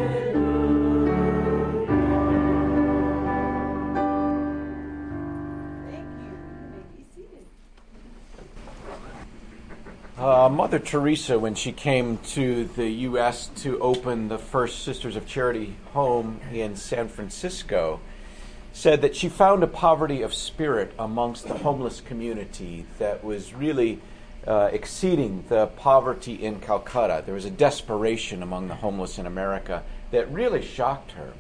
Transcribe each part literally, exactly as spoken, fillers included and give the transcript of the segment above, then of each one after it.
Uh, Mother Teresa, when she came to the U S to open the first Sisters of Charity home in San Francisco, said that she found a poverty of spirit amongst the homeless community that was really uh, exceeding the poverty in Calcutta. There was a desperation among the homeless in America that really shocked her.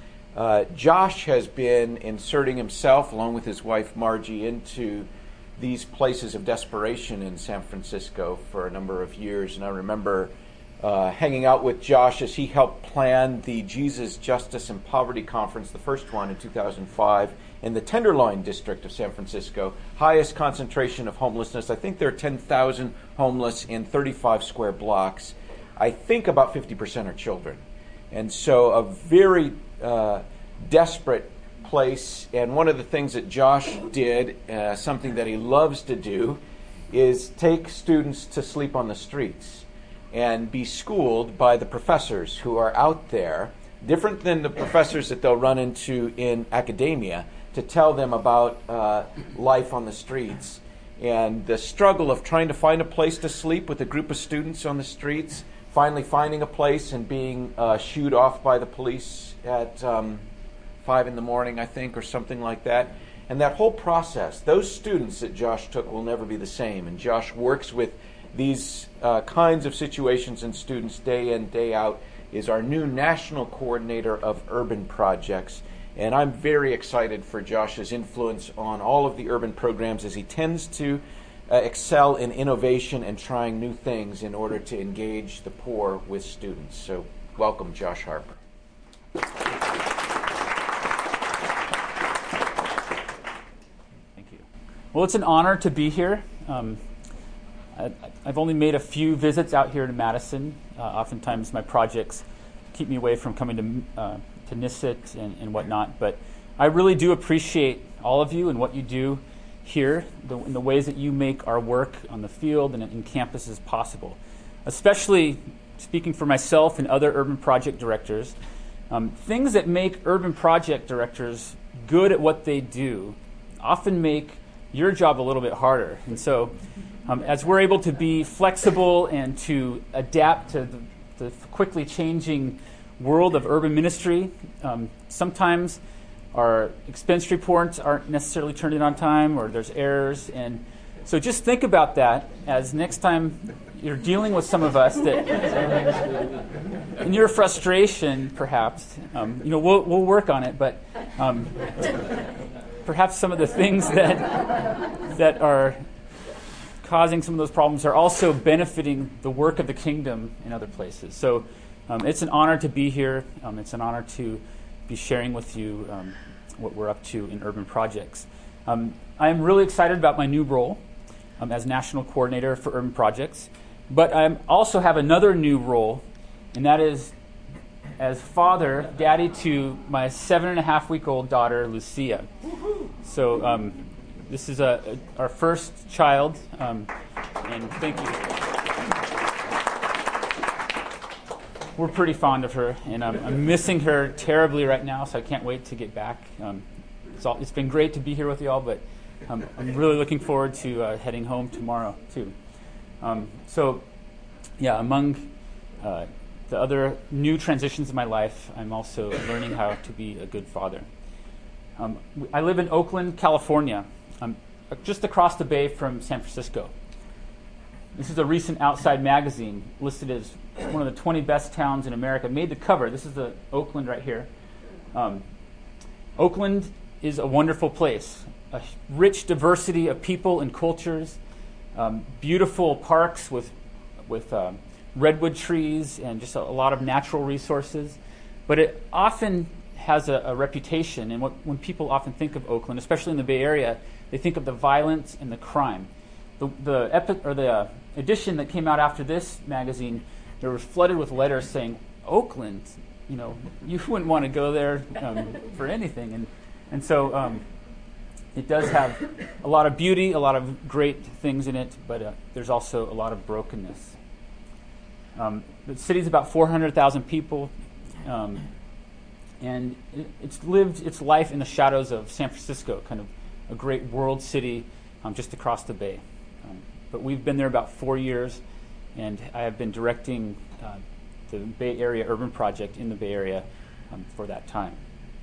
Uh, Josh has been inserting himself, along with his wife Margie, into these places of desperation in San Francisco for a number of years. And I remember uh, hanging out with Josh as he helped plan the Jesus, Justice, and Poverty Conference, the first one in two thousand five, in the Tenderloin district of San Francisco, highest concentration of homelessness. I think there are ten thousand homeless in thirty-five square blocks. I think about fifty percent are children. And so a very uh, desperate place, and one of the things that Josh did, uh, something that he loves to do, is take students to sleep on the streets and be schooled by the professors who are out there, different than the professors that they'll run into in academia, to tell them about uh, life on the streets and the struggle of trying to find a place to sleep with a group of students on the streets, finally finding a place and being uh, shooed off by the police at um, five in the morning, I think, or something like that. And that whole process, those students that Josh took will never be the same. And Josh works with these uh, kinds of situations and students day in, day out, is our new national coordinator of urban projects. And I'm very excited for Josh's influence on all of the urban programs as he tends to uh, excel in innovation and trying new things in order to engage the poor with students. So welcome, Josh Harper. Well, it's an honor to be here. Um, I, I've only made a few visits out here to Madison. Uh, oftentimes my projects keep me away from coming to uh, to Nisit and, and whatnot, but I really do appreciate all of you and what you do here, the, in the ways that you make our work on the field and in campuses possible. Especially speaking for myself and other urban project directors, um, things that make urban project directors good at what they do often make your job a little bit harder. And so um, as we're able to be flexible and to adapt to the, the quickly changing world of urban ministry, um, sometimes our expense reports aren't necessarily turned in on time, or there's errors. And so just think about that as next time you're dealing with some of us that in your frustration, perhaps, um, you know, we'll, we'll work on it, but um, perhaps some of the things that that are causing some of those problems are also benefiting the work of the kingdom in other places. So um, it's an honor to be here. Um, it's an honor to be sharing with you um, what we're up to in urban projects. Um, I am really excited about my new role um, as National Coordinator for Urban Projects, but I also have another new role, and that is as father, daddy to my seven and a half week old daughter, Lucia. So um, this is a, a, our first child, um, and thank you. We're pretty fond of her, and um, I'm missing her terribly right now, so I can't wait to get back. Um, it's, all, it's been great to be here with you all, but um, I'm really looking forward to uh, heading home tomorrow, too. Um, so, yeah, among uh, the other new transitions in my life, I'm also learning how to be a good father. Um, I live in Oakland, California, um, just across the bay from San Francisco. This is a recent Outside magazine listed as one of the twenty best towns in America. Made the cover. This is the Oakland right here. Um, Oakland is a wonderful place. A rich diversity of people and cultures. Um, beautiful parks with with um, redwood trees and just a, a lot of natural resources. But it often has a, a reputation, and what, when people often think of Oakland, especially in the Bay Area, they think of the violence and the crime. The the, epi- or the uh, edition that came out after this magazine, they were flooded with letters saying, Oakland, you know, you wouldn't want to go there um, for anything. And and so um, it does have a lot of beauty, a lot of great things in it, but uh, there's also a lot of brokenness. Um, the city's about four hundred thousand people, Um, and it, it's lived its life in the shadows of San Francisco, kind of a great world city um, just across the bay. Um, but we've been there about four years, and I have been directing uh, the Bay Area Urban Project in the Bay Area um, for that time.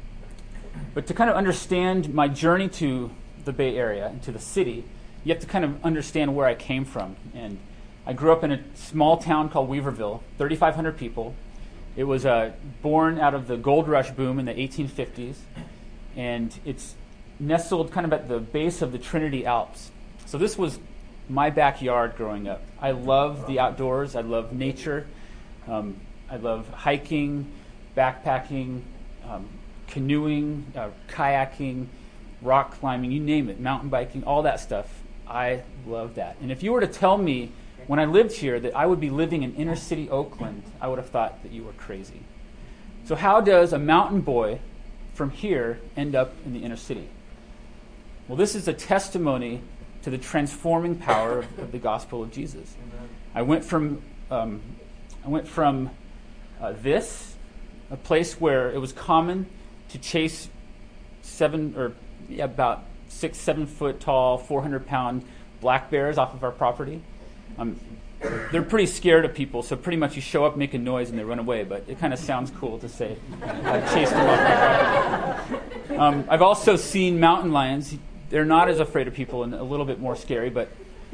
But to kind of understand my journey to the Bay Area and to the city, you have to kind of understand where I came from. And I grew up in a small town called Weaverville, thirty-five hundred people. It was uh, born out of the gold rush boom in the eighteen fifties, and it's nestled kind of at the base of the Trinity Alps. So this was my backyard growing up. I love the outdoors. I love nature. Um, I love hiking, backpacking, um, canoeing, uh, kayaking, rock climbing, you name it, mountain biking, all that stuff. I love that. And if you were to tell me when I lived here that I would be living in inner city Oakland, I would have thought that you were crazy. So how does a mountain boy from here end up in the inner city? Well, this is a testimony to the transforming power of, of the gospel of Jesus. I went from um, I went from uh, this, a place where it was common to chase seven or yeah, about six, seven foot tall, four hundred pound black bears off of our property. Um, they're pretty scared of people, so pretty much you show up, make a noise, and they run away. But it kind of sounds cool to say I chased them off my property. Um, I've also seen mountain lions. They're not as afraid of people and a little bit more scary, but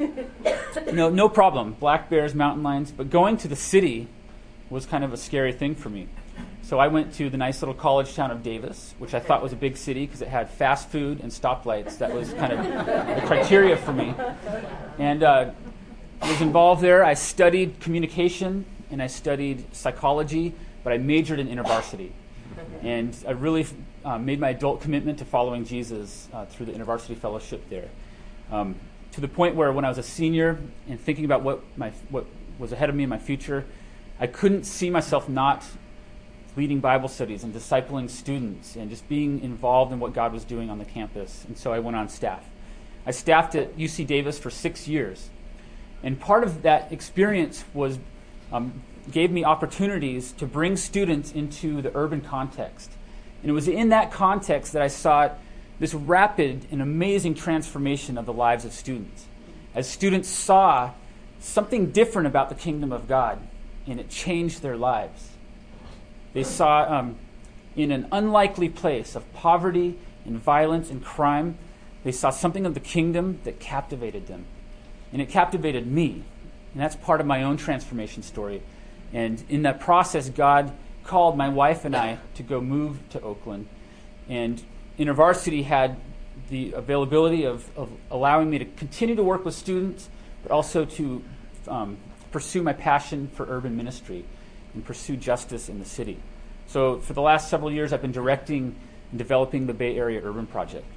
no, no problem. Black bears, mountain lions. But going to the city was kind of a scary thing for me. So I went to the nice little college town of Davis, which I thought was a big city because it had fast food and stoplights. That was kind of the criteria for me. And uh, I was involved there. I studied communication and I studied psychology, but I majored in InterVarsity. And I really uh, made my adult commitment to following Jesus uh, through the InterVarsity fellowship there. Um, to the point where when I was a senior and thinking about what my what was ahead of me in my future, I couldn't see myself not leading Bible studies and discipling students and just being involved in what God was doing on the campus. And so I went on staff. I staffed at U C Davis for six years. And part of that experience was um, gave me opportunities to bring students into the urban context. And it was in that context that I saw this rapid and amazing transformation of the lives of students. As students saw something different about the kingdom of God, and it changed their lives. They saw um, in an unlikely place of poverty and violence and crime, they saw something of the kingdom that captivated them. And it captivated me. And that's part of my own transformation story. And in that process, God called my wife and I to go move to Oakland. And InterVarsity had the availability of, of allowing me to continue to work with students, but also to um, pursue my passion for urban ministry and pursue justice in the city. So for the last several years, I've been directing and developing the Bay Area Urban Project.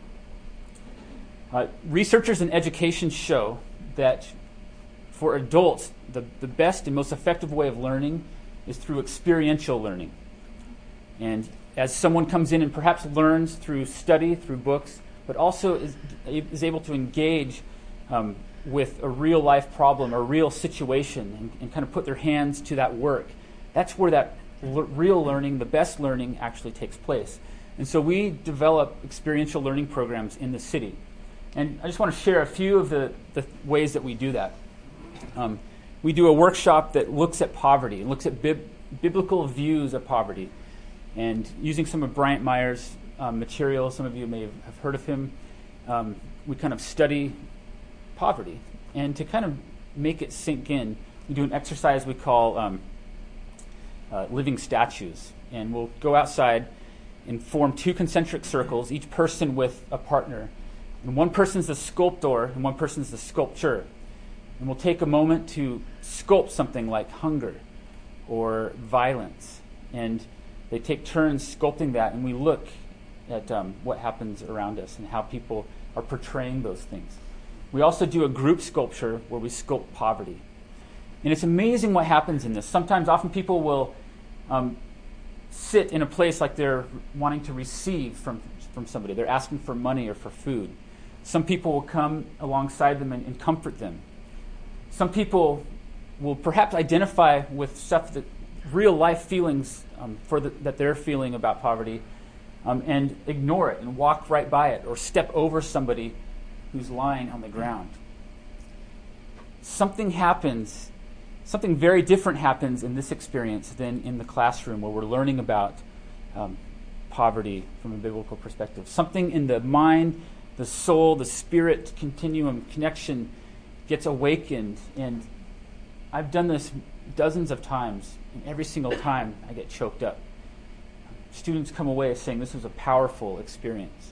Uh, researchers in education show that for adults, the, the best and most effective way of learning is through experiential learning. And as someone comes in and perhaps learns through study, through books, but also is, is able to engage um, with a real life problem or real situation and, and kind of put their hands to that work, that's where that l- real learning, the best learning, actually takes place. And so we develop experiential learning programs in the city. And I just want to share a few of the, the ways that we do that. Um, we do a workshop that looks at poverty, looks at bib- biblical views of poverty. And using some of Bryant Meyer's um, material, some of you may have heard of him, um, we kind of study poverty. And to kind of make it sink in, we do an exercise we call um, uh, living statues. And we'll go outside and form two concentric circles, each person with a partner. And one person's the sculptor and one person's the sculpture. And we'll take a moment to sculpt something like hunger or violence. And they take turns sculpting that, and we look at um, what happens around us and how people are portraying those things. We also do a group sculpture where we sculpt poverty. And it's amazing what happens in this. Sometimes, often people will um, sit in a place like they're wanting to receive from, from somebody. They're asking for money or for food. Some people will come alongside them and, and comfort them. Some people will perhaps identify with stuff that real life feelings um, for the, that they're feeling about poverty, um, and ignore it and walk right by it or step over somebody who's lying on the ground. Something happens, something very different happens in this experience than in the classroom where we're learning about um, poverty from a biblical perspective. Something in the mind, the soul, the spirit continuum connection gets awakened. And I've done this dozens of times, and every single time I get choked up. Students come away saying this was a powerful experience.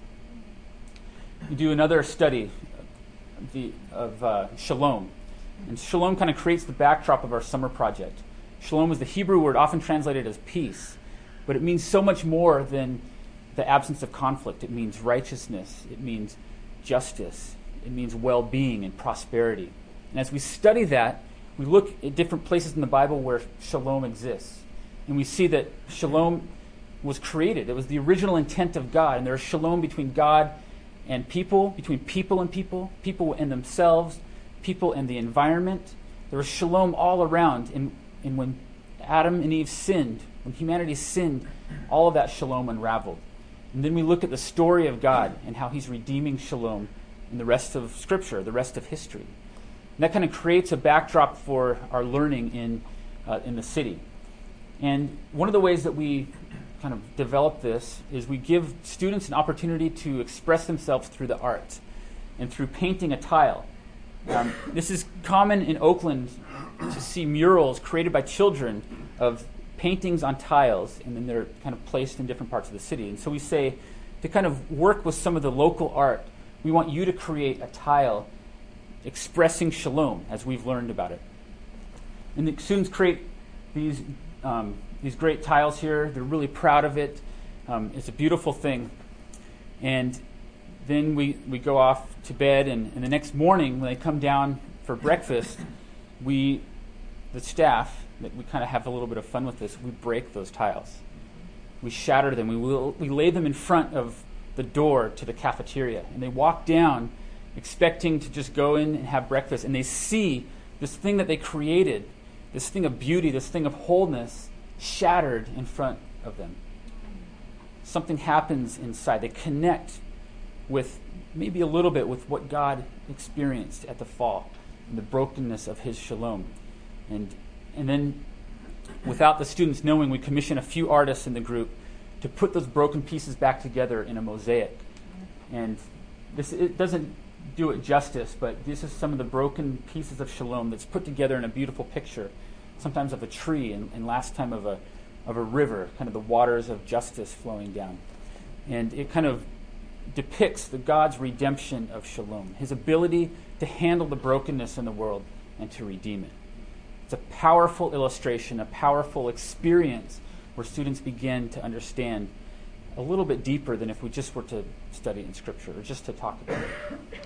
We do another study of, the, of uh, shalom. And shalom kind of creates the backdrop of our summer project. Shalom is the Hebrew word often translated as peace, but it means so much more than the absence of conflict. It means righteousness. It means justice. It means well-being and prosperity. And as we study that, we look at different places in the Bible where shalom exists. And we see that shalom was created. It was the original intent of God. And there is shalom between God and people, between people and people, people and themselves, people and the environment. There was shalom all around. And, and when Adam and Eve sinned, when humanity sinned, all of that shalom unraveled. And then we look at the story of God and how he's redeeming shalom in the rest of Scripture, the rest of history. And that kind of creates a backdrop for our learning in uh, in the city. And one of the ways that we kind of develop this is we give students an opportunity to express themselves through the arts and through painting a tile. Um, this is common in Oakland to see murals created by children of paintings on tiles, and then they're kind of placed in different parts of the city. And so we say, to kind of work with some of the local art, we want you to create a tile expressing shalom as we've learned about it. And the students create these um, these great tiles here. They're really proud of it. Um, it's a beautiful thing. And then we, we go off to bed, and, and the next morning when they come down for breakfast, we, the staff, that we kind of have a little bit of fun with this, we break those tiles. We shatter them. We, will, we lay them in front of the door to the cafeteria. And they walk down expecting to just go in and have breakfast. And they see this thing that they created, this thing of beauty, this thing of wholeness, shattered in front of them. Something happens inside. They connect with maybe a little bit with what God experienced at the fall and the brokenness of his shalom. And and then without the students knowing, we commission a few artists in the group to put those broken pieces back together in a mosaic. And this it doesn't do it justice, but this is some of the broken pieces of shalom that's put together in a beautiful picture, sometimes of a tree, and, and last time of a of a river, kind of the waters of justice flowing down. And it kind of depicts the God's redemption of shalom, his ability to handle the brokenness in the world and to redeem it. It's a powerful illustration, a powerful experience where students begin to understand a little bit deeper than if we just were to study in Scripture or just to talk about it.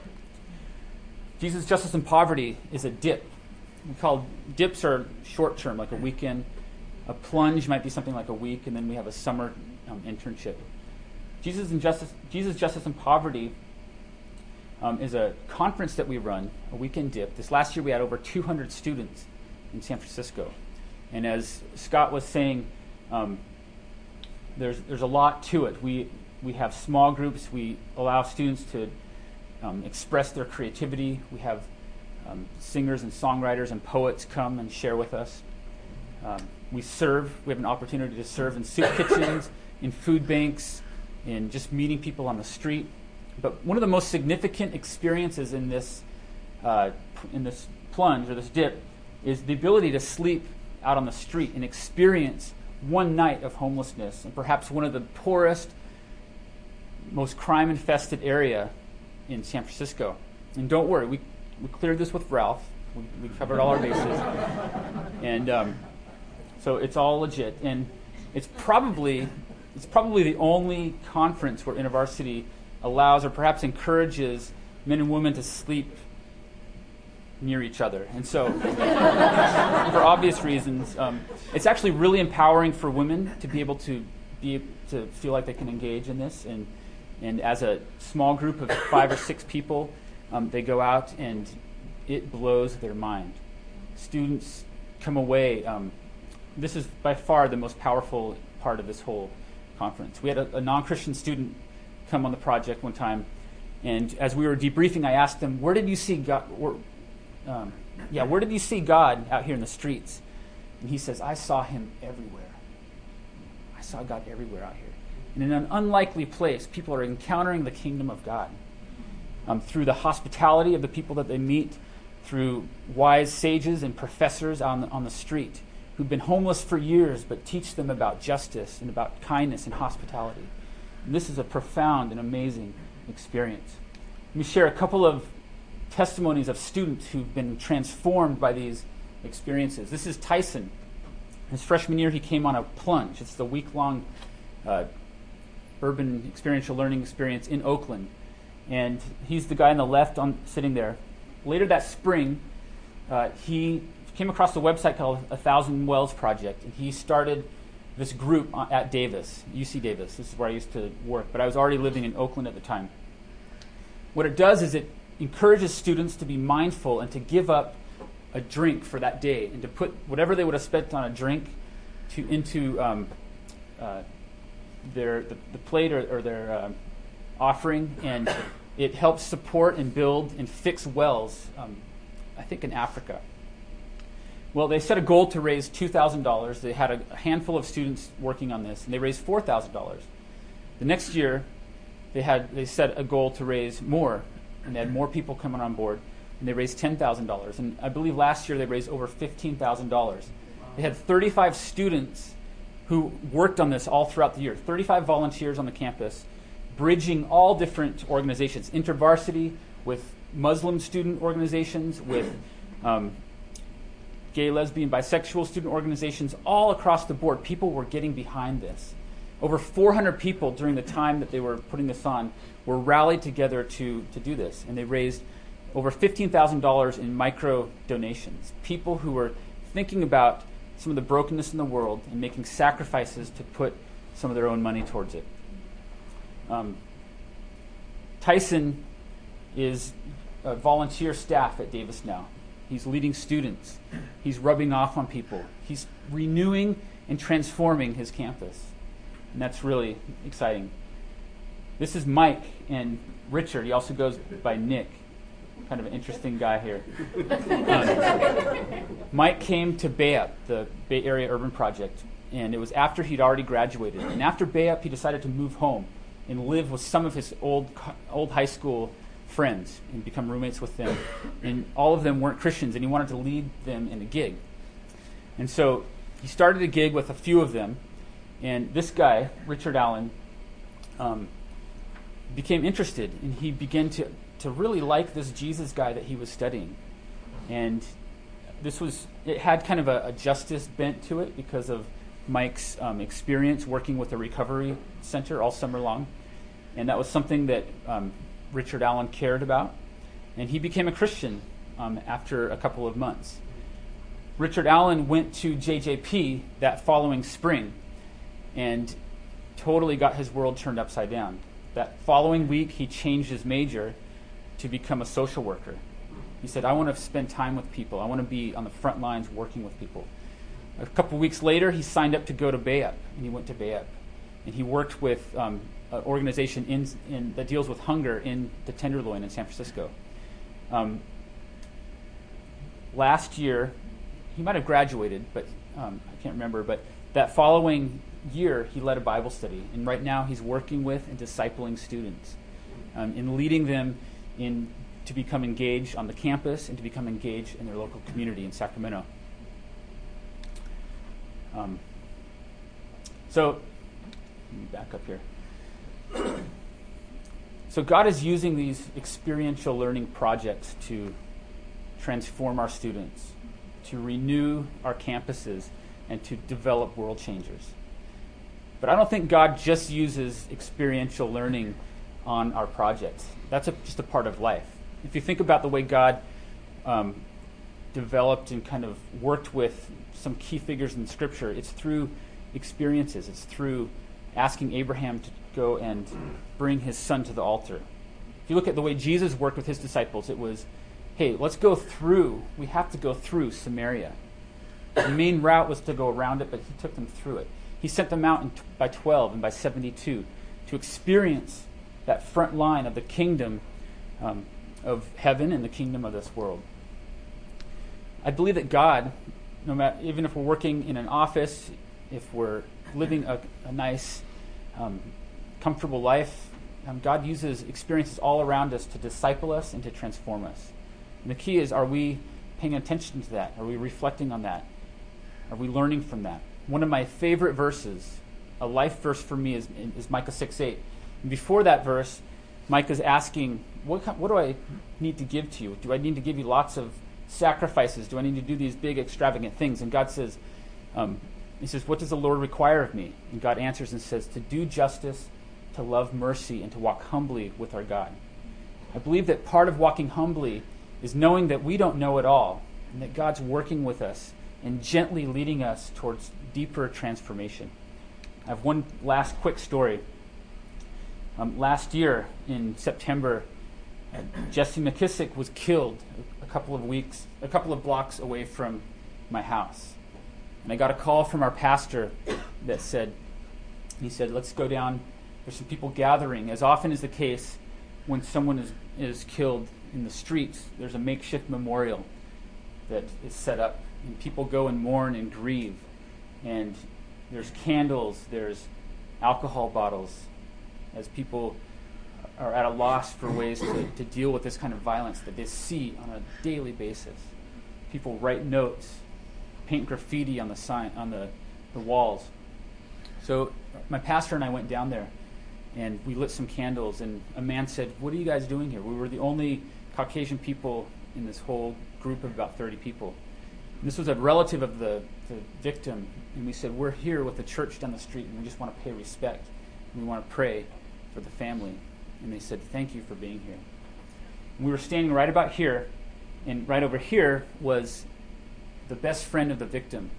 Jesus' Justice and Poverty is a dip. We call dips are short term, like a weekend. A plunge might be something like a week, and then we have a summer um, internship. Jesus and Justice, Jesus, Justice, and Poverty um, is a conference that we run, a weekend dip. This last year we had over two hundred students in San Francisco. And as Scott was saying, um, there's there's a lot to it. We we have small groups. We allow students to um, express their creativity. We have um, singers and songwriters and poets come and share with us. Um, we serve. We have an opportunity to serve in soup kitchens, in food banks, in just meeting people on the street. But one of the most significant experiences in this uh, in this plunge or this dip is the ability to sleep out on the street and experience one night of homelessness in perhaps one of the poorest, most crime-infested area in San Francisco. And don't worry, we, we cleared this with Ralph. We, we covered all our bases. And um, so it's all legit. And it's probably it's probably the only conference where InterVarsity allows or perhaps encourages men and women to sleep near each other. And so, for obvious reasons, um, it's actually really empowering for women to be able to be to feel like they can engage in this. And and as a small group of five or six people, um, they go out and it blows their mind. Students come away um, this is by far the most powerful part of this whole conference. We had a, a non-Christian student come on the project one time, and as we were debriefing, I asked them, where did you see God, where, um, yeah, where did you see God out here in the streets? And he says, I saw him everywhere. I saw God everywhere out here. And in an unlikely place, people are encountering the kingdom of God um, through the hospitality of the people that they meet, through wise sages and professors on the, on the street who've been homeless for years but teach them about justice and about kindness and hospitality. And this is a profound and amazing experience. Let me share a couple of testimonies of students who've been transformed by these experiences. This is Tyson. His freshman year, he came on a plunge. It's the week-long uh, urban experiential learning experience in Oakland. And he's the guy on the left on sitting there. Later that spring, uh, he came across a website called A Thousand Wells Project, and he started this group at Davis, U C Davis. This is where I used to work, but I was already living in Oakland at the time. What it does is it encourages students to be mindful and to give up a drink for that day and to put whatever they would have spent on a drink to into um, uh, their the, the plate or, or their uh, offering, and it helps support and build and fix wells, um, I think in Africa. Well, they set a goal to raise two thousand dollars. They had a, a handful of students working on this, and they raised four thousand dollars. The next year, they had they set a goal to raise more, and they had more people coming on board, and they raised ten thousand dollars. And I believe last year they raised over fifteen thousand dollars. They had thirty-five students who worked on this all throughout the year, thirty-five volunteers on the campus, bridging all different organizations, InterVarsity, with Muslim student organizations, with um, gay, lesbian, bisexual student organizations, all across the board. People were getting behind this. Over four hundred people during the time that they were putting this on were rallied together to, to do this, and they raised over fifteen thousand dollars in micro donations. People who were thinking about some of the brokenness in the world and making sacrifices to put some of their own money towards it. Um, Tyson is a volunteer staff at Davis now. He's leading students. He's rubbing off on people. He's renewing and transforming his campus. And that's really exciting. This is Mike and Richard. He also goes by Nick. Kind of an interesting guy here. Um, Mike came to Bay Up, the Bay Area Urban Project, and it was after he'd already graduated. And after Bay Up, he decided to move home and live with some of his old old high school friends and become roommates with them. And all of them weren't Christians, and he wanted to lead them in a gig. And so he started a gig with a few of them, and this guy, Richard Allen, um, became interested, and he began to, to really like this Jesus guy that he was studying. And this was, it had kind of a, a justice bent to it because of Mike's um, experience working with a recovery center all summer long. And that was something that um, Richard Allen cared about. And he became a Christian um, after a couple of months. Richard Allen went to J J P that following spring and totally got his world turned upside down. That following week, he changed his major to become a social worker. He said, I want to spend time with people. I want to be on the front lines working with people. A couple weeks later, he signed up to go to Bay Up, and he went to Bay Up. And he worked with um, an organization in, in, that deals with hunger in the Tenderloin in San Francisco. Um, last year, he might have graduated, but um, I can't remember, but that following year, he led a Bible study. And right now, he's working with and discipling students um, and leading them in to become engaged on the campus and to become engaged in their local community in Sacramento. Um, so, let me back up here. So God is using these experiential learning projects to transform our students, to renew our campuses, and to develop world changers. But I don't think God just uses experiential learning on our projects. That's a, just a part of life. If you think about the way God um, developed and kind of worked with some key figures in Scripture, it's through experiences. It's through asking Abraham to go and bring his son to the altar. If you look at the way Jesus worked with his disciples, it was, hey, let's go through, we have to go through Samaria. The main route was to go around it, but he took them through it. He sent them out in t- by twelve and by seventy-two to experience that front line of the kingdom um, of heaven and the kingdom of this world. I believe that God, no matter, even if we're working in an office, if we're living a, a nice, um, comfortable life, um, God uses experiences all around us to disciple us and to transform us. And the key is, are we paying attention to that? Are we reflecting on that? Are we learning from that? One of my favorite verses, a life verse for me, is, is Micah six eight. And before that verse, Micah's asking, what, what do I need to give to you? Do I need to give you lots of sacrifices? Do I need to do these big, extravagant things? And God says, um, he says, what does the Lord require of me? And God answers and says, to do justice, to love mercy, and to walk humbly with our God. I believe that part of walking humbly is knowing that we don't know it all, and that God's working with us and gently leading us towards deeper transformation. I have one last quick story. Um, last year in September, uh, Jesse McKissick was killed a, a couple of weeks, a couple of blocks away from my house. And I got a call from our pastor that said, he said, let's go down. There's some people gathering. As often is the case when someone is, is killed in the streets, there's a makeshift memorial that is set up, and people go and mourn and grieve. And there's candles, there's alcohol bottles, as people are at a loss for ways to, to deal with this kind of violence that they see on a daily basis. People write notes, paint graffiti on the sign, on the, the walls. So my pastor and I went down there, and we lit some candles, and a man said, what are you guys doing here? We were the only Caucasian people in this whole group of about thirty people. And this was a relative of the, the victim, and we said, we're here with the church down the street, and we just want to pay respect, and we want to pray for the family. And they said, thank you for being here. And we were standing right about here, and right over here was the best friend of the victim,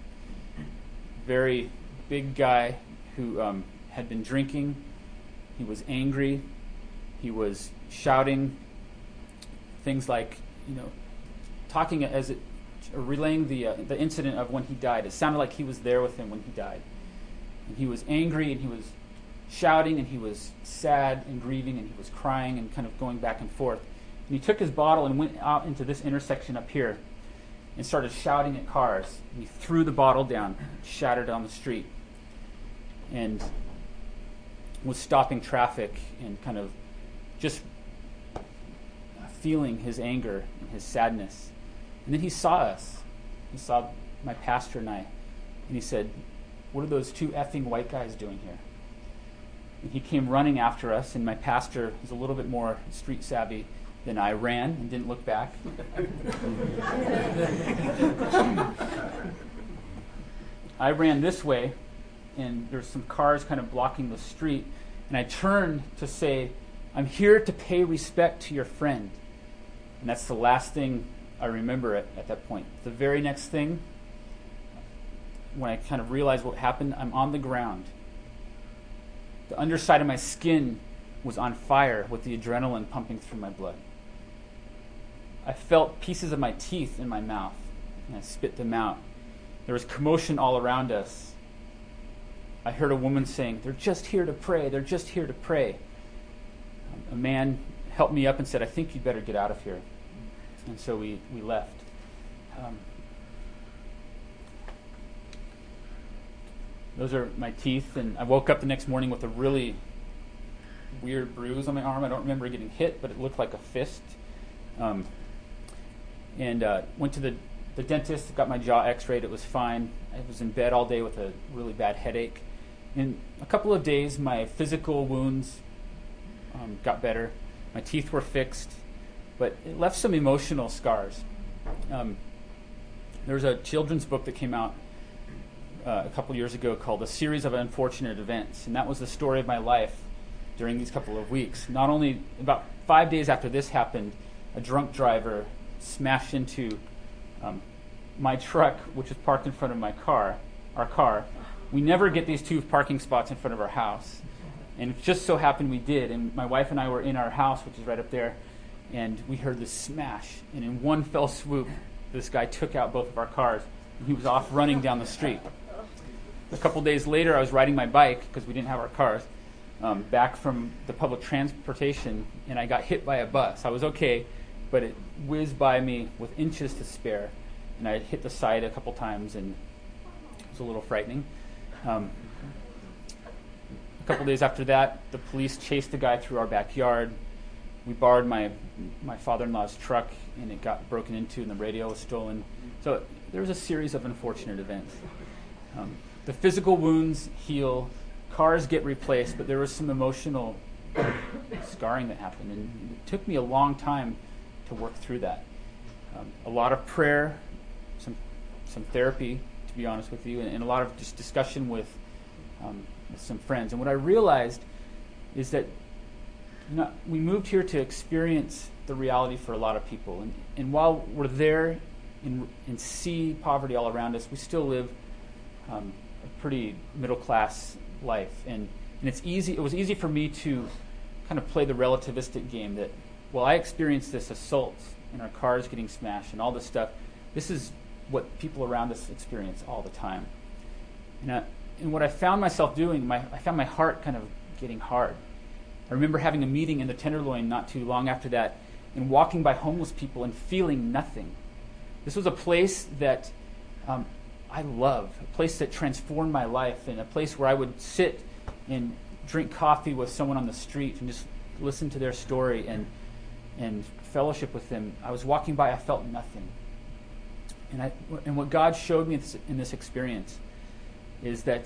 very big guy who um, had been drinking. He was angry. He was shouting things like, you know, talking as it, or relaying the uh, the incident of when he died. It sounded like he was there with him when he died. And he was angry, and he was shouting, and he was sad and grieving, and he was crying and kind of going back and forth. And he took his bottle and went out into this intersection up here and started shouting at cars. And he threw the bottle down, shattered on the street, and was stopping traffic and kind of just feeling his anger and his sadness. And then he saw us. He saw my pastor and I, and he said, what are those two effing white guys doing here? And he came running after us, and my pastor was a little bit more street savvy than I, ran and didn't look back. I ran this way, and there's some cars kind of blocking the street, and I turned to say, I'm here to pay respect to your friend. And that's the last thing I remember at, at that point. The very next thing, when I kind of realized what happened, I'm on the ground. The underside of my skin was on fire with the adrenaline pumping through my blood. I felt pieces of my teeth in my mouth, and I spit them out. There was commotion all around us. I heard a woman saying, they're just here to pray, they're just here to pray. A man helped me up and said, I think you'd better get out of here. And so we, we left. Um, those are my teeth, and I woke up the next morning with a really weird bruise on my arm. I don't remember getting hit, but it looked like a fist. Um, and uh, went to the, the dentist, got my jaw x-rayed, it was fine. I was in bed all day with a really bad headache. In a couple of days, my physical wounds um, got better. My teeth were fixed, but it left some emotional scars. Um, there was a children's book that came out uh, a couple years ago called A Series of Unfortunate Events, and that was the story of my life during these couple of weeks. Not only, about five days after this happened, a drunk driver smashed into um, my truck, which was parked in front of my car, our car. We never get these two parking spots in front of our house. And it just so happened we did. And my wife and I were in our house, which is right up there, and we heard this smash. And in one fell swoop, this guy took out both of our cars. and he was off running down the street. A couple days later, I was riding my bike, because we didn't have our cars, um, back from the public transportation, and I got hit by a bus. I was okay, but it whizzed by me with inches to spare, and I hit the side a couple times, and it was a little frightening. Um, a couple days after that, the police chased the guy through our backyard. We borrowed my my father-in-law's truck, and it got broken into, and the radio was stolen. So there was a series of unfortunate events. Um, the physical wounds heal, cars get replaced, but there was some emotional scarring that happened, and it took me a long time to work through that. Um, a lot of prayer, some some therapy, to be honest with you, and, and a lot of just discussion with, um, with some friends. And what I realized is that you know, we moved here to experience the reality for a lot of people. And, and while we're there and, and see poverty all around us, we still live um, a pretty middle-class life. And, and it's easy. It was easy for me to kind of play the relativistic game that, well, I experienced this assault and our cars getting smashed and all this stuff. This is what people around us experience all the time. And, I, and what I found myself doing, my, I found my heart kind of getting hard. I remember having a meeting in the Tenderloin not too long after that and walking by homeless people and feeling nothing. This was a place that um, I love, a place that transformed my life, and a place where I would sit and drink coffee with someone on the street and just listen to their story and and fellowship with them. I was walking by, I felt nothing. And I and what God showed me in this experience is that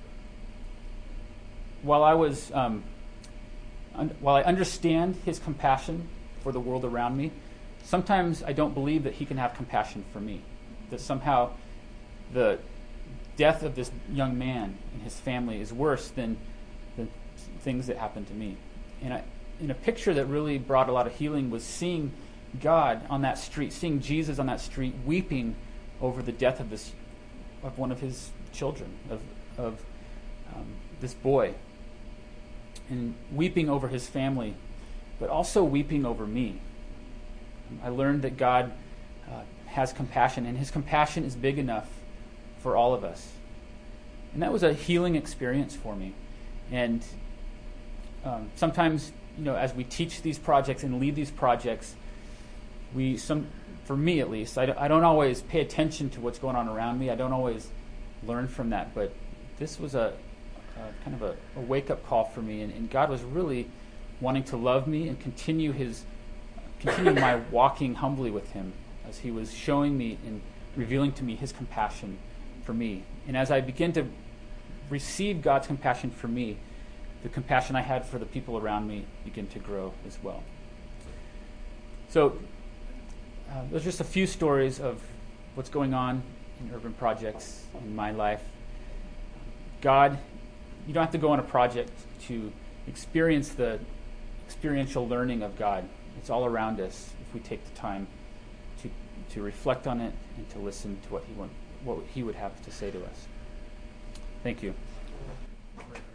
while I was um, un- while I understand His compassion for the world around me, sometimes I don't believe that He can have compassion for me. That somehow the death of this young man and his family is worse than the things that happened to me. And I, in a picture that really brought a lot of healing was seeing God on that street, seeing Jesus on that street weeping over the death of this of one of His children, of of um, this boy, and weeping over his family, but also weeping over me. I learned that God uh, has compassion, and His compassion is big enough for all of us. And that was a healing experience for me. And um, sometimes, you know, as we teach these projects and lead these projects, we, some, for me at least, I, I don't always pay attention to what's going on around me. I don't always learn from that. But this was a, a kind of a, a wake-up call for me, and, and God was really wanting to love me and continue His, continue my walking humbly with Him as He was showing me and revealing to me His compassion for me. And as I begin to receive God's compassion for me, the compassion I had for the people around me began to grow as well. So uh, there's just a few stories of what's going on in urban projects in my life. God, you don't have to go on a project to experience the experiential learning of God. It's all around us if we take the time to to reflect on it and to listen to what He want, what He would have to say to us. Thank you.